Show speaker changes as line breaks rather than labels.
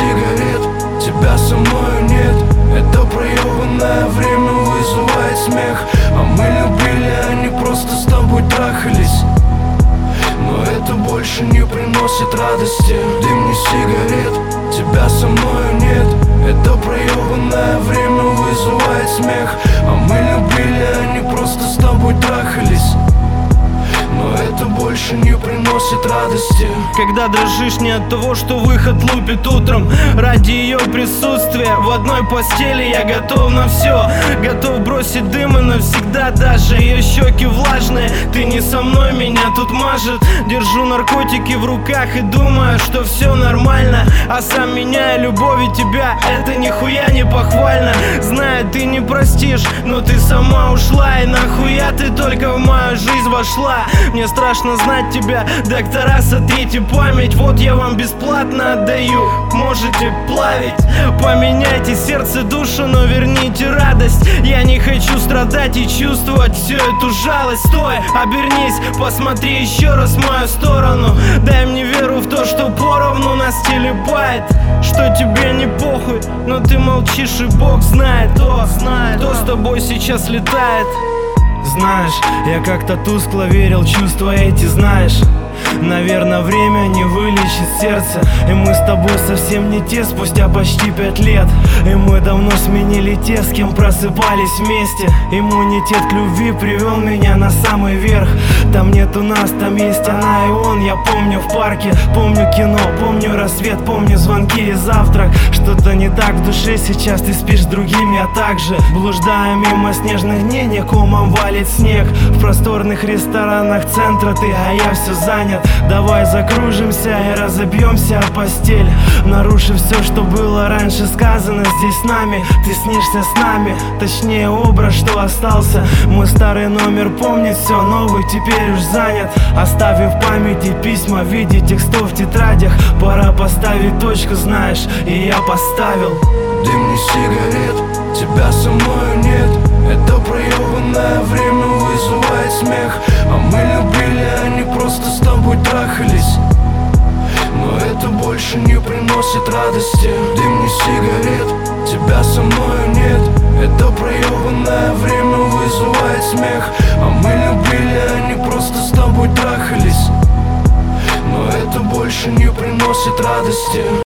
сигарет, тебя со мною нет. Это проебанное время вызывает смех. А мы любили, а не просто с тобой трахались. Но это больше не приносит радости. Дым не сигарет, тебя со мною нет. Это проебанное время вызывает смех. А мы любили, а не просто с тобой трахались. Но это больше не приносит радости.
Когда дрожишь не от того, что выход лупит утром, ради ее присутствия в одной постели я готов на все. Готов бросить дым и навсегда, даже ее щеки влажные. Ты не со мной, меня тут мажет. Держу наркотики в руках и думаю, что все нормально. А сам меняю любовь и тебя, это нихуя не похвально. Знаю, ты не простишь, но ты сама ушла. И нахуя ты только в мою жизнь вошла? Мне страшно знать тебя, доктора, сотрите память. Вот я вам бесплатно отдаю, можете плавить. Поменяйте сердце, душу, но верните радость. Я не хочу страдать и чувствовать всю эту жалость. Стой, обернись, посмотри еще раз в мою сторону. Дай мне веру в то, что поровну нас телепает. Что тебе не похуй, но ты молчишь, и Бог знает, кто с тобой сейчас летает. Знаешь, я как-то тускло верил, чувства эти, знаешь. Наверное, время не вылечит сердце. И мы с тобой совсем не те спустя почти 5 лет. И мы давно сменили те, с кем просыпались вместе. Иммунитет к любви привел меня на самый верх. Там нету нас, там есть она и он. Я помню в парке, помню кино, помню рассвет, помню звонки и завтрак. Что-то не так в душе сейчас, ты спишь с другим, я так же. Блуждая мимо снежных дней, не комом валит снег. В просторных ресторанах центра ты, а я все занят. Давай закружимся и разобьемся о постель, нарушив все, что было раньше сказано здесь с нами. Ты снишься с нами, точнее образ, что остался. Мой старый номер помнит все, новый теперь уж занят. Оставив в памяти письма в виде текстов в тетрадях. Пора поставить точку, знаешь, и я поставил.
Дым не сигарет, тебя со мною нет. Это проебанное время вызывает смех. А мы любили, а не просто с тобой трахались. Но это больше не приносит радости. Дым не сигарет, тебя со мною нет. Это проебанное время вызывает смех. А мы любили, а не просто с тобой трахались. Но это больше не приносит радости.